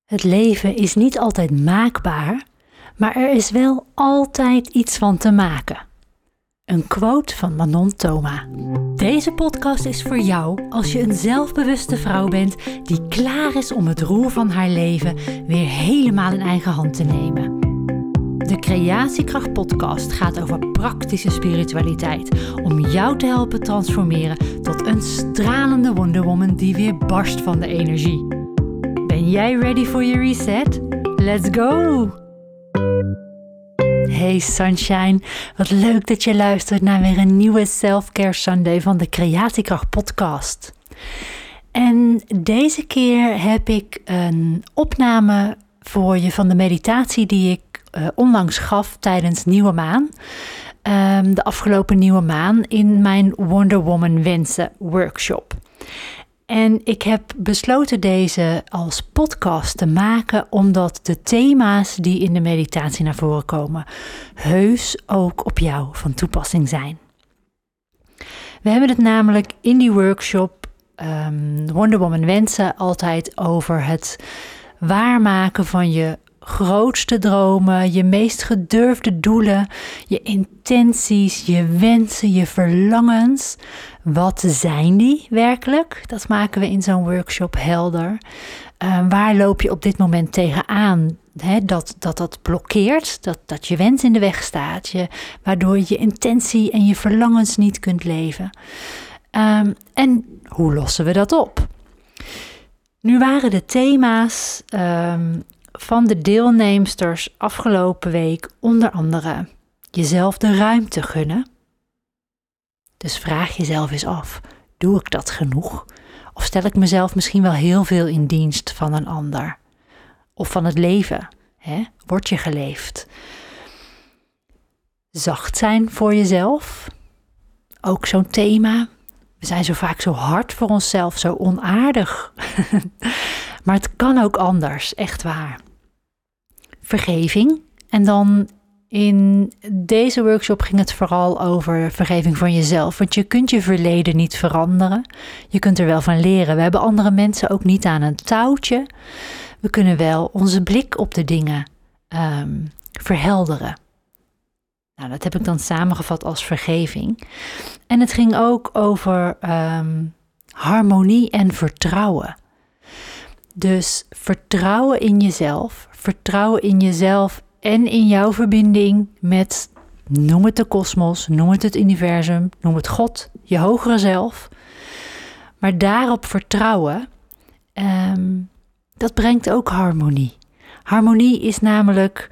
Het leven is niet altijd maakbaar, maar er is wel altijd iets van te maken. Een quote van Manon Thoma. Deze podcast is voor jou als je een zelfbewuste vrouw bent die klaar is om het roer van haar leven weer helemaal in eigen hand te nemen. De Creatiekracht podcast gaat over praktische spiritualiteit om jou te helpen transformeren tot een stralende Wonder Woman die weer barst van de energie. Ben jij ready for je reset? Let's go! Hey Sunshine, wat leuk dat je luistert naar weer een nieuwe Self-Care Sunday van de Creatiekracht podcast. En deze keer heb ik een opname voor je van de meditatie die ik onlangs gaf tijdens Nieuwe Maan. De afgelopen Nieuwe Maan in mijn Wonder Woman Wensen workshop. En ik heb besloten deze als podcast te maken omdat de thema's die in de meditatie naar voren komen heus ook op jou van toepassing zijn. We hebben het namelijk in die workshop Wonder Woman Wensen altijd over het waarmaken van je grootste dromen, je meest gedurfde doelen, je intenties, je wensen, je verlangens. Wat zijn die werkelijk? Dat maken we in zo'n workshop helder. Waar loop je op dit moment tegenaan? Dat blokkeert, dat je wens in de weg staat, waardoor je intentie en je verlangens niet kunt leven. En hoe lossen we dat op? Nu waren de thema's van de deelnemsters afgelopen week onder andere jezelf de ruimte gunnen. Dus vraag jezelf eens af, doe ik dat genoeg? Of stel ik mezelf misschien wel heel veel in dienst van een ander? Of van het leven? Word je geleefd? Zacht zijn voor jezelf, ook zo'n thema. We zijn zo vaak zo hard voor onszelf, zo onaardig. Maar het kan ook anders, echt waar. Vergeving. En dan in deze workshop ging het vooral over vergeving van jezelf. Want je kunt je verleden niet veranderen. Je kunt er wel van leren. We hebben andere mensen ook niet aan een touwtje. We kunnen wel onze blik op de dingen verhelderen. Nou, dat heb ik dan samengevat als vergeving. En het ging ook over harmonie en vertrouwen. Dus vertrouwen in jezelf en in jouw verbinding met, noem het de kosmos, noem het universum, noem het God, je hogere zelf. Maar daarop vertrouwen, dat brengt ook harmonie. Harmonie is namelijk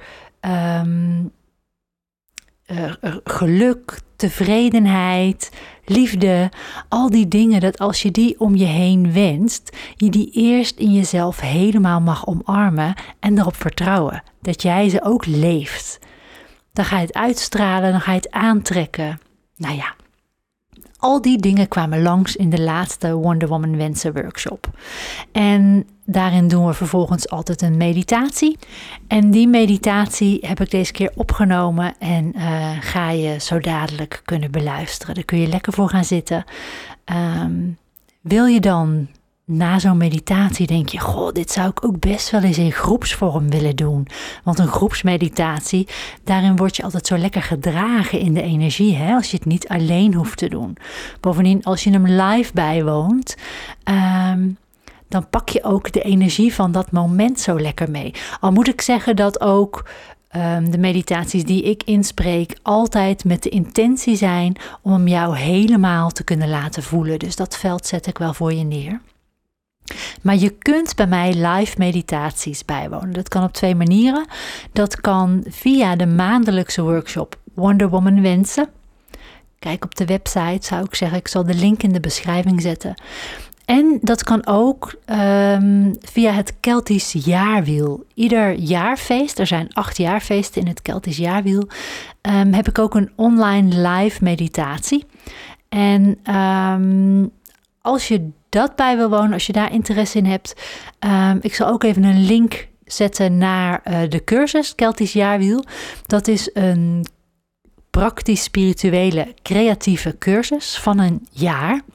geluk, tevredenheid, liefde, al die dingen, dat als je die om je heen wenst, je die eerst in jezelf helemaal mag omarmen en erop vertrouwen. Dat jij ze ook leeft. Dan ga je het uitstralen, dan ga je het aantrekken. Nou ja, al die dingen kwamen langs in de laatste Wonder Woman Wensen workshop. En daarin doen we vervolgens altijd een meditatie. En die meditatie heb ik deze keer opgenomen en ga je zo dadelijk kunnen beluisteren. Daar kun je lekker voor gaan zitten. Wil je dan na zo'n meditatie denk je, goh, dit zou ik ook best wel eens in groepsvorm willen doen. Want een groepsmeditatie, daarin word je altijd zo lekker gedragen in de energie, als je het niet alleen hoeft te doen. Bovendien, als je hem live bijwoont, dan pak je ook de energie van dat moment zo lekker mee. Al moet ik zeggen dat ook de meditaties die ik inspreek altijd met de intentie zijn om jou helemaal te kunnen laten voelen. Dus dat veld zet ik wel voor je neer. Maar je kunt bij mij live meditaties bijwonen. Dat kan op 2 manieren. Dat kan via de maandelijkse workshop Wonder Woman Wensen. Kijk op de website, zou ik zeggen. Ik zal de link in de beschrijving zetten. En dat kan ook via het Keltisch jaarwiel. Ieder jaarfeest, er zijn 8 jaarfeesten in het Keltisch jaarwiel, heb ik ook een online live meditatie. En als je dat bij wil wonen, als je daar interesse in hebt, ik zal ook even een link zetten naar de cursus Keltisch jaarwiel. Dat is een praktisch spirituele creatieve cursus van een jaar.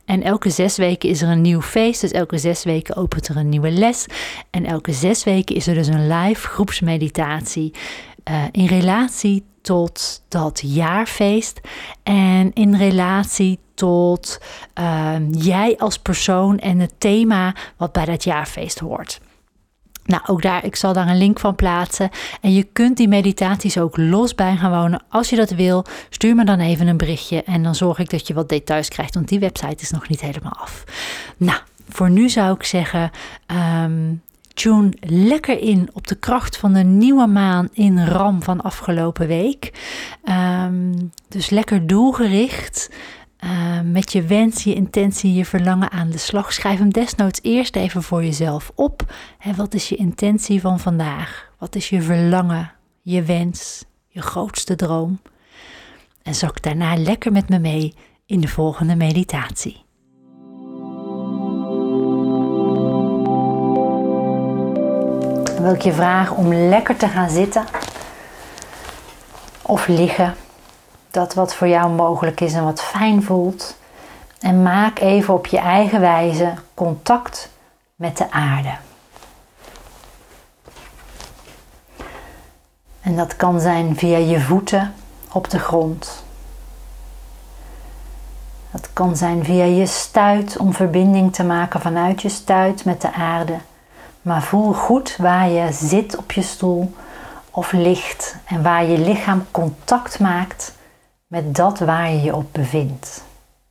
En elke 6 weken is er een nieuw feest. Dus elke 6 weken opent er een nieuwe les. En elke 6 weken is er dus een live groepsmeditatie in relatie tot dat jaarfeest. En in relatie tot jij als persoon en het thema wat bij dat jaarfeest hoort. Nou, ook daar, ik zal daar een link van plaatsen. En je kunt die meditaties ook los bij gaan wonen. Als je dat wil, stuur me dan even een berichtje. En dan zorg ik dat je wat details krijgt. Want die website is nog niet helemaal af. Nou, voor nu zou ik zeggen, tune lekker in op de kracht van de nieuwe maan in Ram van afgelopen week. Dus lekker doelgericht. Met je wens, je intentie, je verlangen aan de slag. Schrijf hem desnoods eerst even voor jezelf op. Wat is je intentie van vandaag? Wat is je verlangen, je wens, je grootste droom? En zak daarna lekker met me mee in de volgende meditatie. Dan wil ik je vragen om lekker te gaan zitten of liggen. Dat wat voor jou mogelijk is en wat fijn voelt. En maak even op je eigen wijze contact met de aarde. En dat kan zijn via je voeten op de grond. Dat kan zijn via je stuit om verbinding te maken vanuit je stuit met de aarde. Maar voel goed waar je zit op je stoel of ligt en waar je lichaam contact maakt met dat waar je je op bevindt.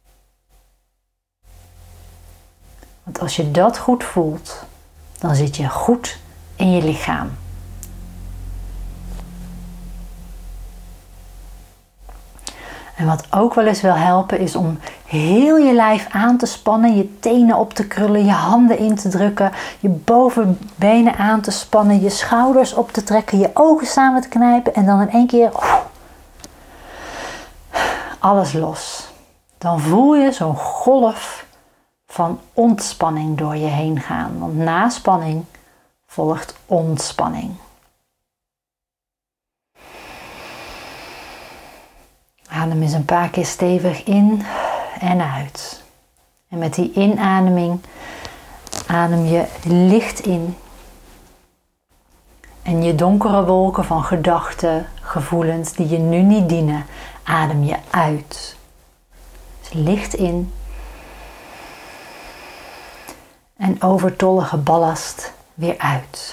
Want als je dat goed voelt, dan zit je goed in je lichaam. En wat ook wel eens wil helpen is om heel je lijf aan te spannen, je tenen op te krullen, je handen in te drukken, je bovenbenen aan te spannen, je schouders op te trekken, je ogen samen te knijpen en dan in één keer alles los. Dan voel je zo'n golf van ontspanning door je heen gaan. Want na spanning volgt ontspanning. Adem eens een paar keer stevig in en uit. En met die inademing adem je licht in. En je donkere wolken van gedachten, gevoelens die je nu niet dienen, adem je uit. Dus licht in. En overtollige ballast weer uit.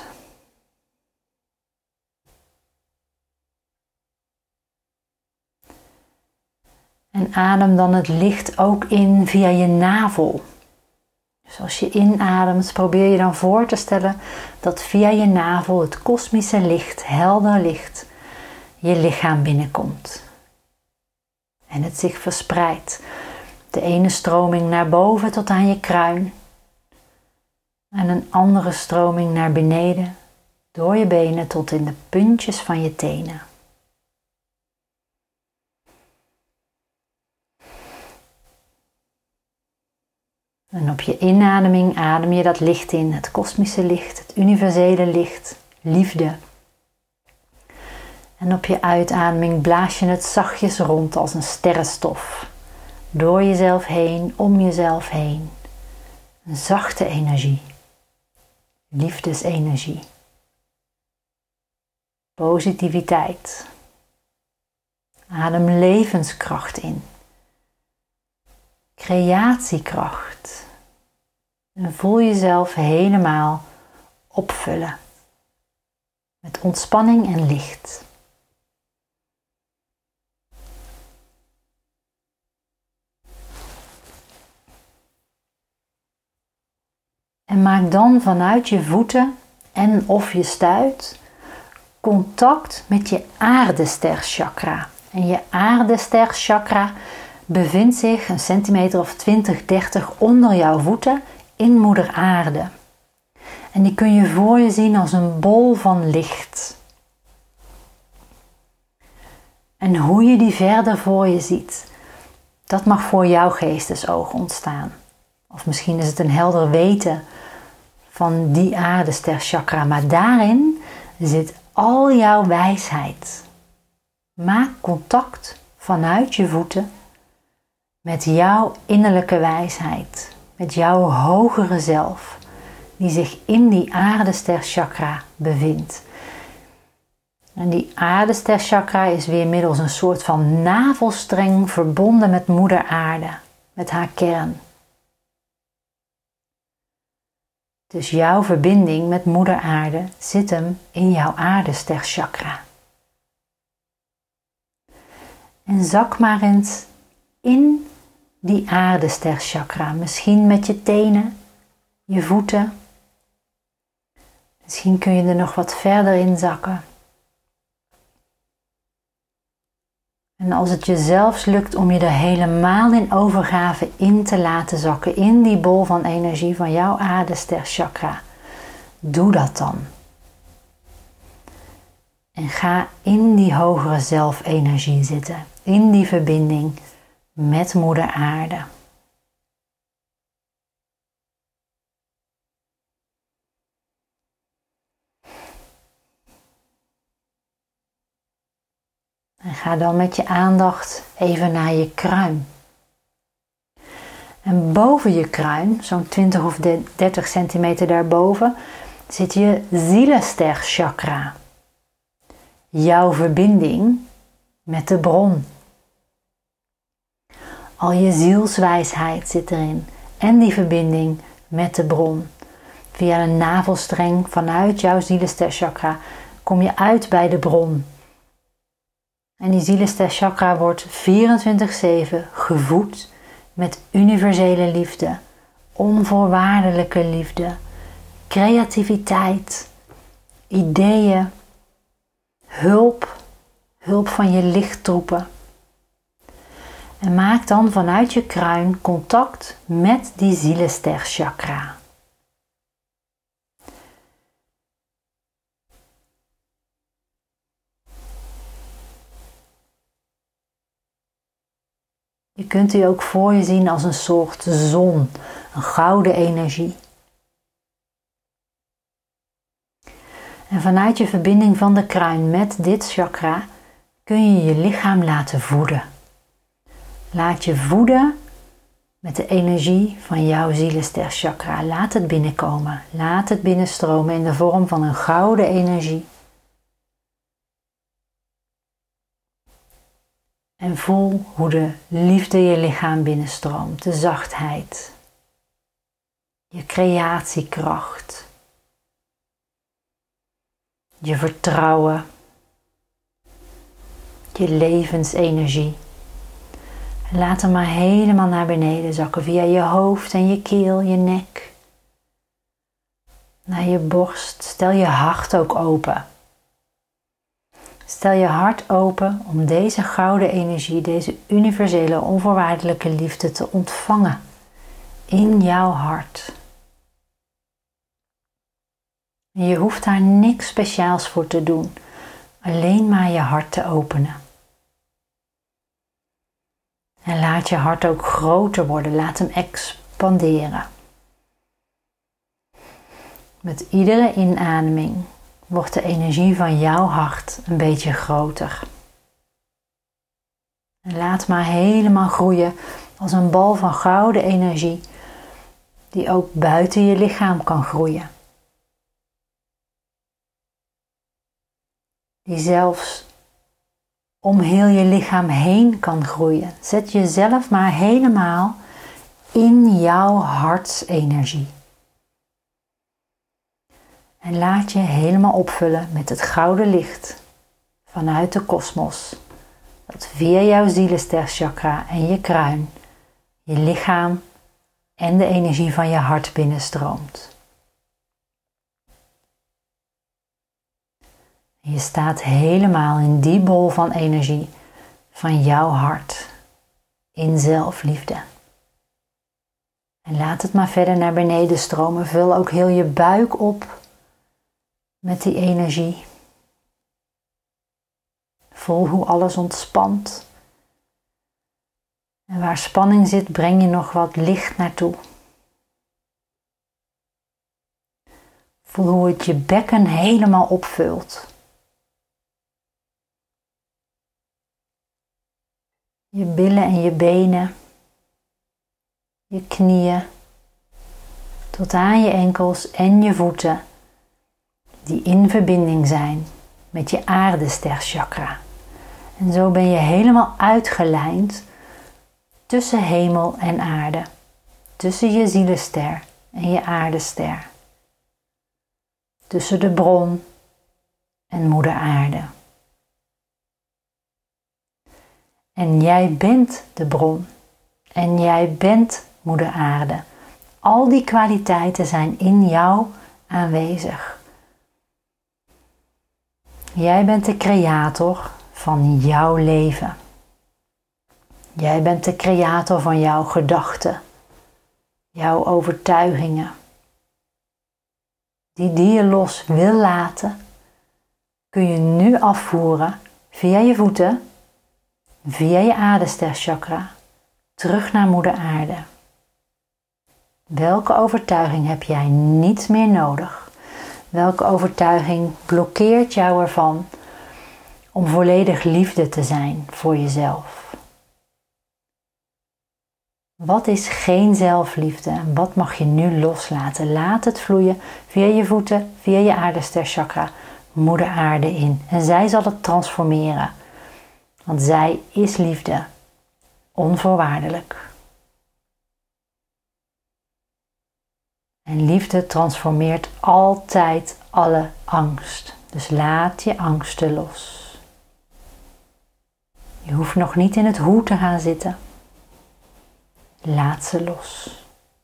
En adem dan het licht ook in via je navel. Dus als je inademt, probeer je dan voor te stellen dat via je navel het kosmische licht, helder licht, je lichaam binnenkomt. En het zich verspreidt. De ene stroming naar boven tot aan je kruin. En een andere stroming naar beneden, door je benen tot in de puntjes van je tenen. En op je inademing adem je dat licht in, het kosmische licht, het universele licht, liefde. En op je uitademing blaas je het zachtjes rond als een sterrenstof. Door jezelf heen, om jezelf heen. Een zachte energie. Liefdesenergie. Positiviteit. Adem levenskracht in. Creatiekracht. En voel jezelf helemaal opvullen. Met ontspanning en licht. En maak dan vanuit je voeten en of je stuit contact met je aardesterchakra. En je aardesterchakra bevindt zich een centimeter of 20, 30 onder jouw voeten in moeder aarde. En die kun je voor je zien als een bol van licht. En hoe je die verder voor je ziet, dat mag voor jouw geestesoog ontstaan. Of misschien is het een helder weten van die aardesterchakra, maar daarin zit al jouw wijsheid. Maak contact vanuit je voeten met jouw innerlijke wijsheid, met jouw hogere zelf, die zich in die aardesterchakra bevindt. En die aardesterchakra is weer middels een soort van navelstreng verbonden met moeder aarde, met haar kern. Dus jouw verbinding met moeder aarde zit hem in jouw aardesterchakra. En zak maar eens in die aardesterchakra, misschien met je tenen, je voeten. Misschien kun je er nog wat verder in zakken. En als het je zelfs lukt om je er helemaal in overgave in te laten zakken, in die bol van energie van jouw aardesterchakra, doe dat dan. En ga in die hogere zelfenergie zitten, in die verbinding met moeder aarde. En ga dan met je aandacht even naar je kruin. En boven je kruin, zo'n 20 of 30 centimeter daarboven, zit je zielesterchakra. Jouw verbinding met de bron. Al je zielswijsheid zit erin. En die verbinding met de bron. Via een navelstreng vanuit jouw zielesterchakra kom je uit bij de bron. En die zielesterchakra wordt 24/7 gevoed met universele liefde, onvoorwaardelijke liefde, creativiteit, ideeën, hulp van je lichttroepen. En maak dan vanuit je kruin contact met die zielesterchakra. Je kunt die ook voor je zien als een soort zon, een gouden energie. En vanuit je verbinding van de kruin met dit chakra kun je je lichaam laten voeden. Laat je voeden met de energie van jouw zielesterchakra. Laat het binnenkomen, laat het binnenstromen in de vorm van een gouden energie. En voel hoe de liefde je lichaam binnenstroomt, de zachtheid, je creatiekracht, je vertrouwen, je levensenergie. Laat hem maar helemaal naar beneden zakken via je hoofd en je keel, je nek, naar je borst. Stel je hart ook open. Stel je hart open om deze gouden energie, deze universele onvoorwaardelijke liefde te ontvangen in jouw hart. En je hoeft daar niks speciaals voor te doen, alleen maar je hart te openen. En laat je hart ook groter worden, laat hem expanderen. Met iedere inademing wordt de energie van jouw hart een beetje groter. En laat maar helemaal groeien als een bal van gouden energie die ook buiten je lichaam kan groeien. Die zelfs om heel je lichaam heen kan groeien. Zet jezelf maar helemaal in jouw hartsenergie. En laat je helemaal opvullen met het gouden licht vanuit de kosmos. Dat via jouw zielesterchakra en je kruin, je lichaam en de energie van je hart binnenstroomt. En je staat helemaal in die bol van energie van jouw hart. In zelfliefde. En laat het maar verder naar beneden stromen. Vul ook heel je buik op met die energie. Voel hoe alles ontspant. En waar spanning zit, breng je nog wat licht naartoe. Voel hoe het je bekken helemaal opvult. Je billen en je benen, je knieën, tot aan je enkels en je voeten, die in verbinding zijn met je aardesterchakra. En zo ben je helemaal uitgelijnd tussen hemel en aarde, tussen je zielester en je aardester, tussen de bron en moeder aarde. En jij bent de bron en jij bent moeder aarde. Al die kwaliteiten zijn in jou aanwezig. Jij bent de creator van jouw leven. Jij bent de creator van jouw gedachten, jouw overtuigingen. Die je los wil laten, kun je nu afvoeren via je voeten, via je aardesterchakra, terug naar moeder aarde. Welke overtuiging heb jij niet meer nodig? Welke overtuiging blokkeert jou ervan om volledig liefde te zijn voor jezelf? Wat is geen zelfliefde en wat mag je nu loslaten? Laat het vloeien via je voeten, via je aardesterchakra, moeder aarde in. En zij zal het transformeren. Want zij is liefde. Onvoorwaardelijk. En liefde transformeert altijd alle angst. Dus laat je angsten los. Je hoeft nog niet in het hoe te gaan zitten. Laat ze los.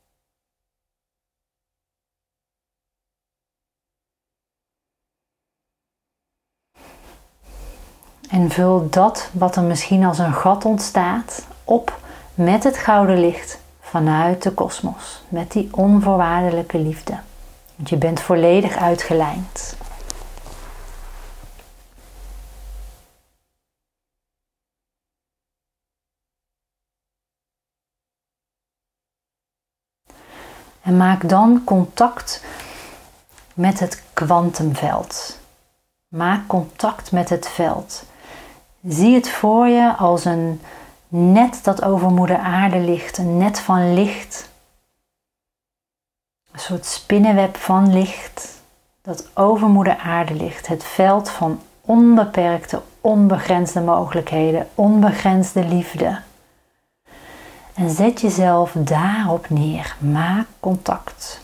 En vul dat wat er misschien als een gat ontstaat op met het gouden licht vanuit de kosmos. Met die onvoorwaardelijke liefde. Want je bent volledig uitgelijnd. En maak dan contact met het kwantumveld. Maak contact met het veld. Zie het voor je als een net dat over moeder aarde ligt. Een net van licht. Een soort spinnenweb van licht dat over moeder aarde ligt. Het veld van onbeperkte, onbegrensde mogelijkheden, onbegrensde liefde. En zet jezelf daarop neer. Maak contact.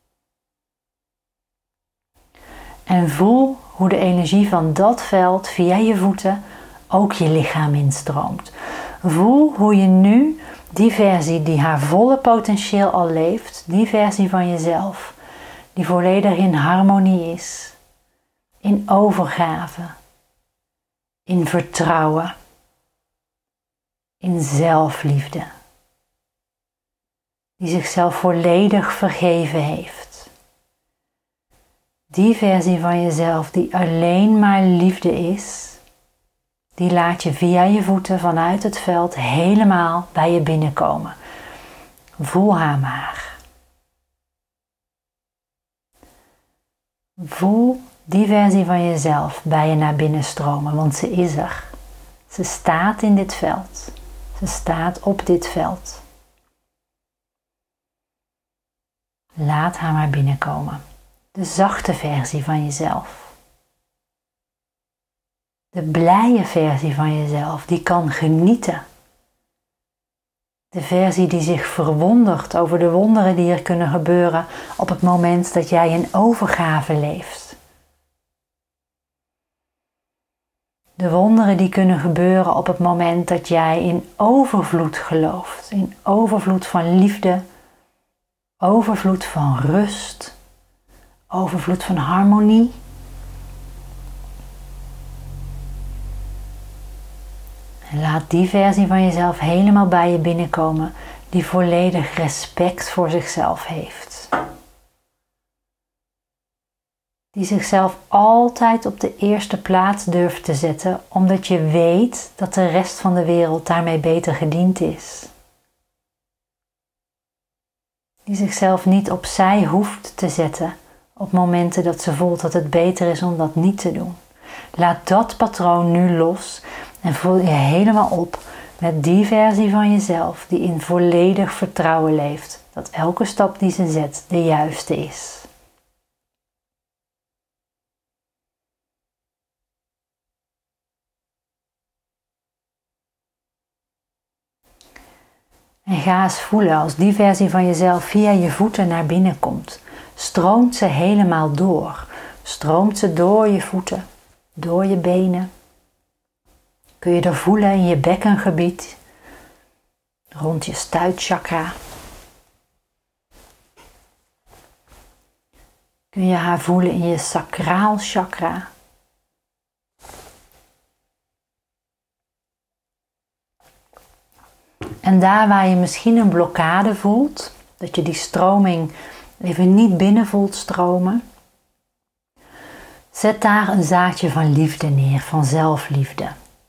En voel hoe de energie van dat veld via je voeten ook je lichaam instroomt. Voel hoe je nu die versie die haar volle potentieel al leeft, die versie van jezelf, die volledig in harmonie is, in overgave, in vertrouwen, in zelfliefde, die zichzelf volledig vergeven heeft. Die versie van jezelf die alleen maar liefde is, die laat je via je voeten vanuit het veld helemaal bij je binnenkomen. Voel haar maar. Voel die versie van jezelf bij je naar binnen stromen, want ze is er. Ze staat in dit veld. Ze staat op dit veld. Laat haar maar binnenkomen. De zachte versie van jezelf. De blije versie van jezelf, die kan genieten. De versie die zich verwondert over de wonderen die er kunnen gebeuren op het moment dat jij in overgave leeft. De wonderen die kunnen gebeuren op het moment dat jij in overvloed gelooft. In overvloed van liefde, overvloed van rust, overvloed van harmonie. En laat die versie van jezelf helemaal bij je binnenkomen die volledig respect voor zichzelf heeft. Die zichzelf altijd op de eerste plaats durft te zetten, omdat je weet dat de rest van de wereld daarmee beter gediend is. Die zichzelf niet opzij hoeft te zetten op momenten dat ze voelt dat het beter is om dat niet te doen. Laat dat patroon nu los en voel je helemaal op Met die versie van jezelf die in volledig vertrouwen leeft dat elke stap die ze zet de juiste is. En ga eens voelen als die versie van jezelf via je voeten naar binnen komt. Stroomt ze helemaal door. Stroomt ze door je voeten, door je benen. Kun je er voelen in je bekkengebied, rond je stuitchakra. Kun je haar voelen in je sacraal chakra. En daar waar je misschien een blokkade voelt, dat je die stroming even niet binnen voelt stromen, zet daar een zaadje van liefde neer, van zelfliefde.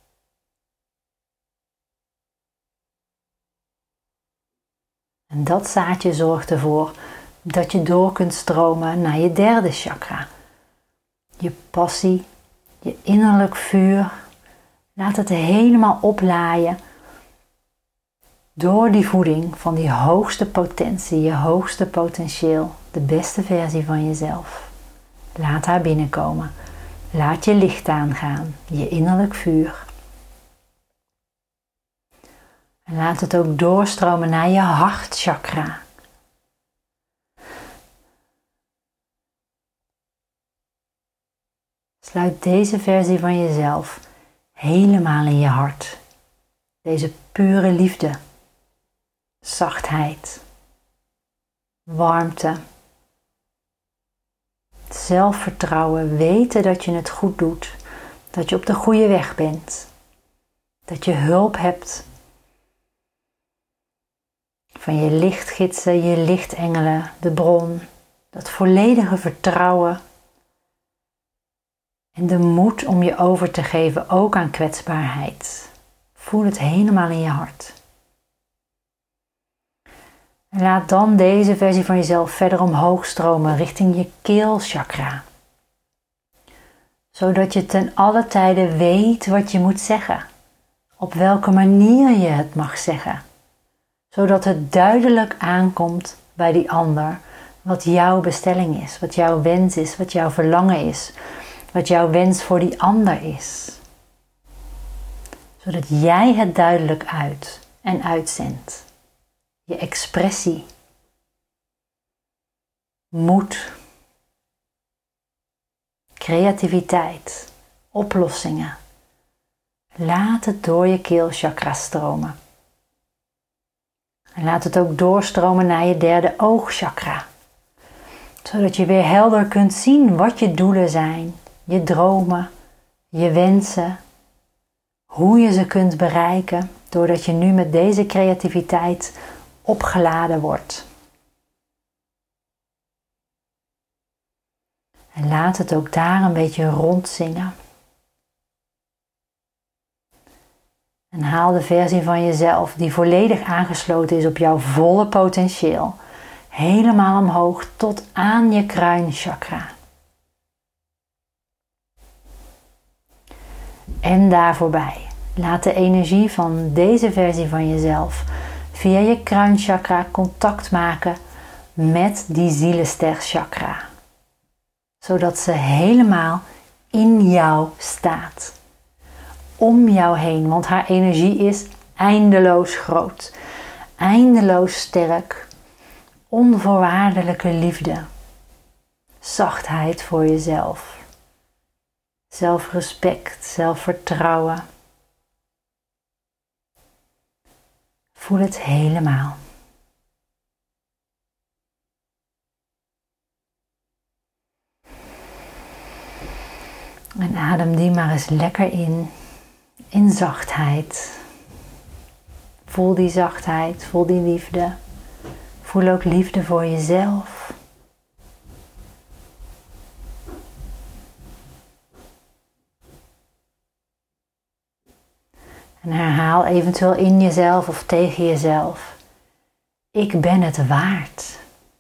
En dat zaadje zorgt ervoor dat je door kunt stromen naar je derde chakra. Je passie, je innerlijk vuur. Laat het helemaal oplaaien door die voeding van die hoogste potentie, je hoogste potentieel, de beste versie van jezelf. Laat haar binnenkomen. Laat je licht aangaan, je innerlijk vuur. En laat het ook doorstromen naar je hartchakra. Sluit deze versie van jezelf helemaal in je hart. Deze pure liefde, zachtheid, warmte, zelfvertrouwen, weten dat je het goed doet, dat je op de goede weg bent, dat je hulp hebt van je lichtgidsen, je lichtengelen, de bron, dat volledige vertrouwen en de moed om je over te geven ook aan kwetsbaarheid. Voel het helemaal in je hart. En laat dan deze versie van jezelf verder omhoog stromen richting je keelchakra. Zodat je ten alle tijde weet wat je moet zeggen. Op welke manier je het mag zeggen. Zodat het duidelijk aankomt bij die ander wat jouw bestelling is, wat jouw wens is, wat jouw verlangen is, wat jouw wens voor die ander is. Zodat jij het duidelijk uit en uitzendt. Je expressie, moed, creativiteit, oplossingen. Laat het door je keelchakra stromen. En laat het ook doorstromen naar je derde oogchakra. Zodat je weer helder kunt zien wat je doelen zijn, je dromen, je wensen. Hoe je ze kunt bereiken doordat je nu met deze creativiteit opgeladen wordt. En laat het ook daar een beetje rondzingen. En haal de versie van jezelf die volledig aangesloten is op jouw volle potentieel. Helemaal omhoog tot aan je kruinchakra. En daar voorbij. Laat de energie van deze versie van jezelf via je kruinchakra contact maken met die zielesterchakra. Zodat ze helemaal in jou staat. Om jou heen, want haar energie is eindeloos groot. Eindeloos sterk. Onvoorwaardelijke liefde. Zachtheid voor jezelf. Zelfrespect, zelfvertrouwen. Voel het helemaal. En adem die maar eens lekker in zachtheid. Voel die zachtheid, voel die liefde. Voel ook liefde voor jezelf. En herhaal eventueel in jezelf of tegen jezelf. Ik ben het waard.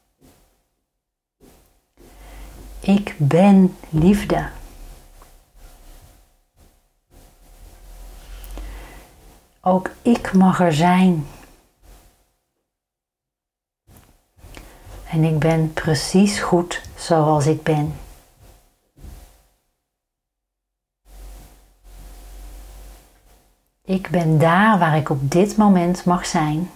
Ik ben liefde. Ook ik mag er zijn. En ik ben precies goed zoals ik ben. Ik ben daar waar ik op dit moment mag zijn.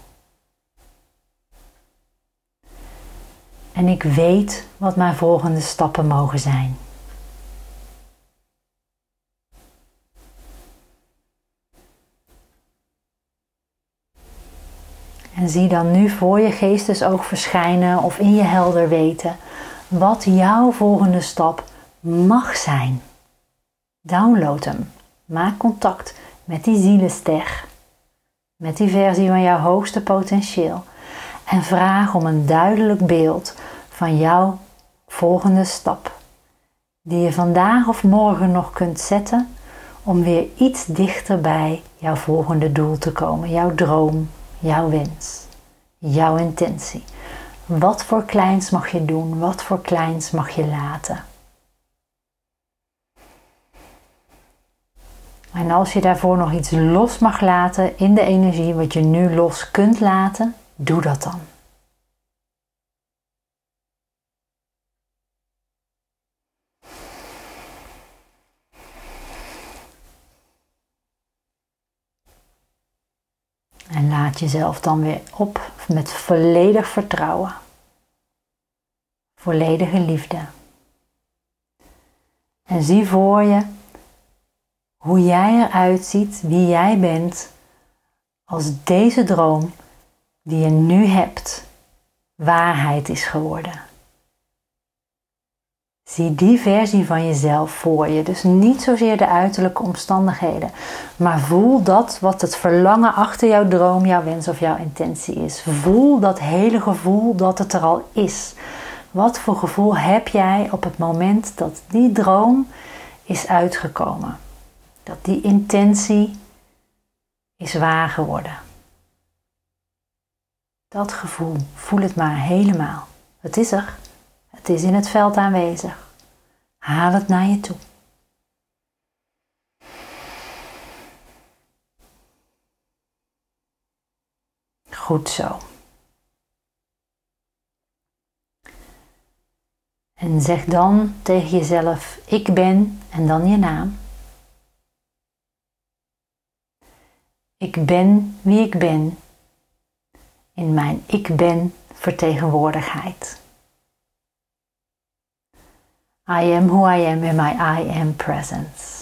En ik weet wat mijn volgende stappen mogen zijn. En zie dan nu voor je geestesoog verschijnen of in je helder weten wat jouw volgende stap mag zijn. Download hem. Maak contact met die zielenster. Met die versie van jouw hoogste potentieel. En vraag om een duidelijk beeld van jouw volgende stap. Die je vandaag of morgen nog kunt zetten om weer iets dichter bij jouw volgende doel te komen. Jouw droom, jouw wens, jouw intentie. Wat voor kleins mag je doen? Wat voor kleins mag je laten? En als je daarvoor nog iets los mag laten in de energie wat je nu los kunt laten, doe dat dan. En laat jezelf dan weer op met volledig vertrouwen. Volledige liefde. En zie voor je hoe jij eruit ziet, wie jij bent, als deze droom die je nu hebt, waarheid is geworden. Zie die versie van jezelf voor je. Dus niet zozeer de uiterlijke omstandigheden. Maar voel dat wat het verlangen achter jouw droom, jouw wens of jouw intentie is. Voel dat hele gevoel dat het er al is. Wat voor gevoel heb jij op het moment dat die droom is uitgekomen? Dat die intentie is waar geworden. Dat gevoel, voel het maar helemaal. Het is er. Het is in het veld aanwezig. Haal het naar je toe. Goed zo. En zeg dan tegen jezelf, ik ben, en dan je naam. Ik ben wie ik ben in mijn ik ben vertegenwoordigheid. I am who I am in my I am presence.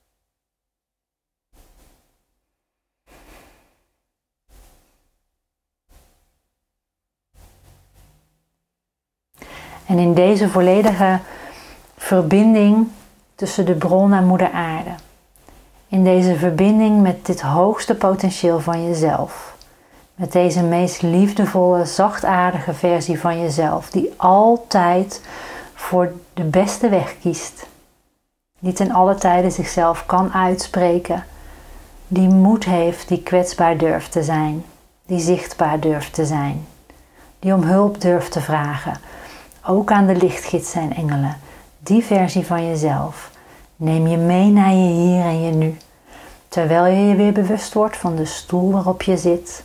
En in deze volledige verbinding tussen de bron en moeder aarde. In deze verbinding met dit hoogste potentieel van jezelf. Met deze meest liefdevolle, zachtaardige versie van jezelf. Die altijd voor de beste weg kiest. Die ten alle tijde zichzelf kan uitspreken. Die moed heeft, die kwetsbaar durft te zijn. Die zichtbaar durft te zijn. Die om hulp durft te vragen. Ook aan de lichtgidsen en engelen. Die versie van jezelf neem je mee naar je hier en je nu. Terwijl je je weer bewust wordt van de stoel waarop je zit.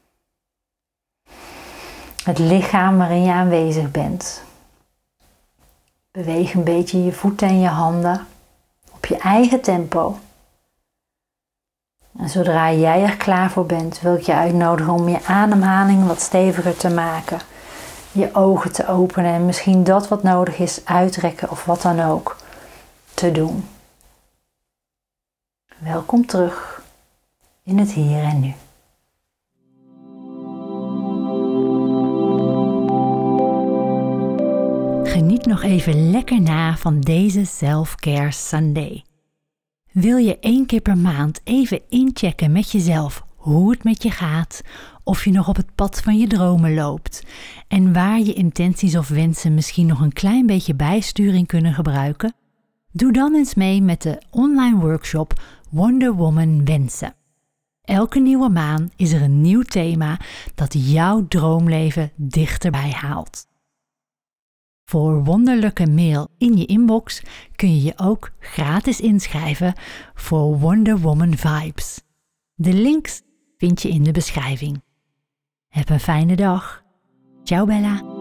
Het lichaam waarin je aanwezig bent. Beweeg een beetje je voeten en je handen op je eigen tempo. En zodra jij er klaar voor bent, wil ik je uitnodigen om je ademhaling wat steviger te maken. Je ogen te openen en misschien dat wat nodig is uitrekken of wat dan ook te doen. Welkom terug in het hier en nu. Geniet nog even lekker na van deze Self-Care Sunday. Wil je 1 keer per maand even inchecken met jezelf hoe het met je gaat, of je nog op het pad van je dromen loopt en waar je intenties of wensen misschien nog een klein beetje bijsturing kunnen gebruiken? Doe dan eens mee met de online workshop Wonder Woman Wensen. Elke nieuwe maan is er een nieuw thema dat jouw droomleven dichterbij haalt. Voor wonderlijke mail in je inbox kun je je ook gratis inschrijven voor Wonder Woman Vibes. De links vind je in de beschrijving. Heb een fijne dag. Ciao Bella.